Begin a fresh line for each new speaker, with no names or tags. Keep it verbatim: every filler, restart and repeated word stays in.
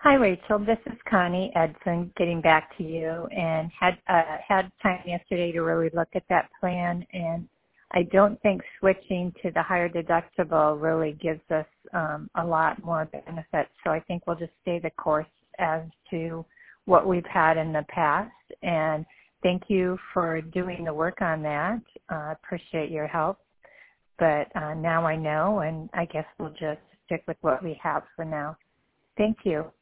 Hi, Rachel. This is Connie Edson getting back to you, and had uh, had time yesterday to really look at that plan, and I don't think switching to the higher deductible really gives us um, a lot more benefits. So I think we'll just stay the course as to what we've had in the past. And thank you for doing the work on that. I uh, appreciate your help. But uh, now I know, and I guess we'll just stick with what we have for now. Thank you.